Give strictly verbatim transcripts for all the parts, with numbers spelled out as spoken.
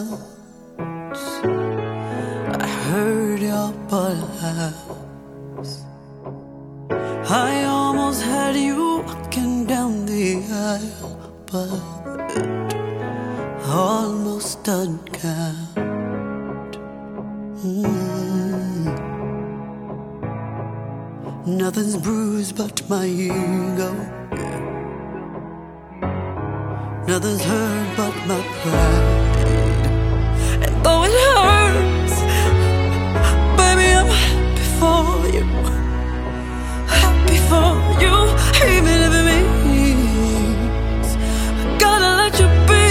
once I heard your pulse. I almost had you walking down the aisle, but almost uncount. Mm. Nothing's bruised but my ego. Nothing's hurt but my pride. And though it hurts, baby, I'm happy for you. Happy for you, even if it means I gotta let you be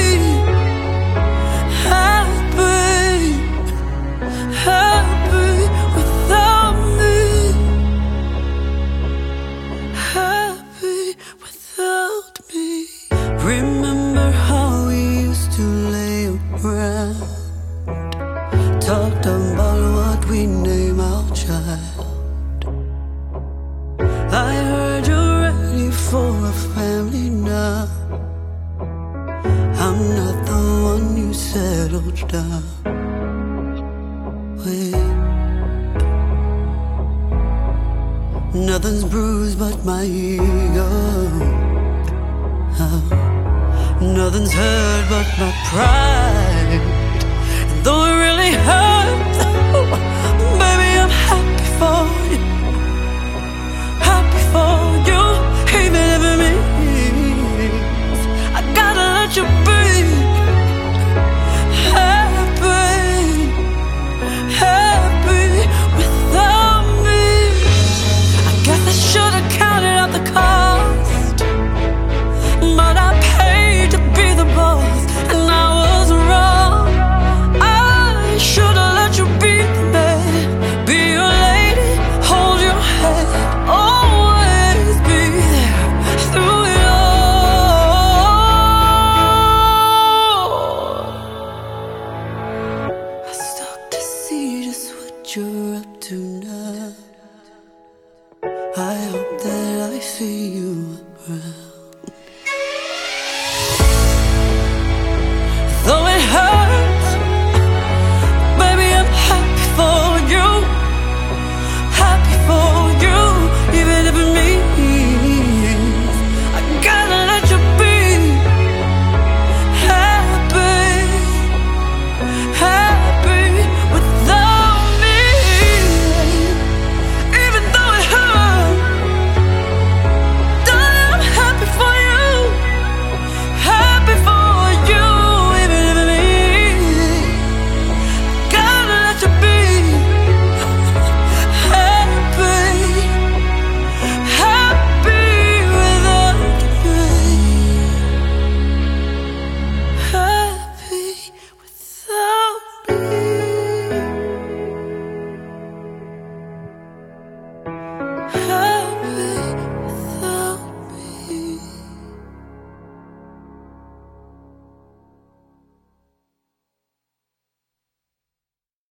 happy, happy without me, happy without me. Remember how we used to lay around, talked about what we name our child. I heard you're ready for a family now. I'm not the one you settled down with. Nothing's bruised but my ego. Oh. Nothing's hurt but my pride.